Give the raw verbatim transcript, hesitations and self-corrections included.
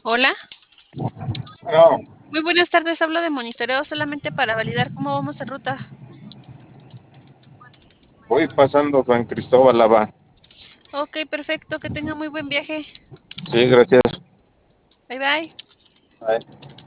Hola, No, muy buenas tardes. Hablo de monitoreo solamente para validar cómo vamos en ruta. voy pasando San Cristóbal Lava. Ok, perfecto. Que tenga muy buen viaje. Sí, gracias. Bye bye. Bye.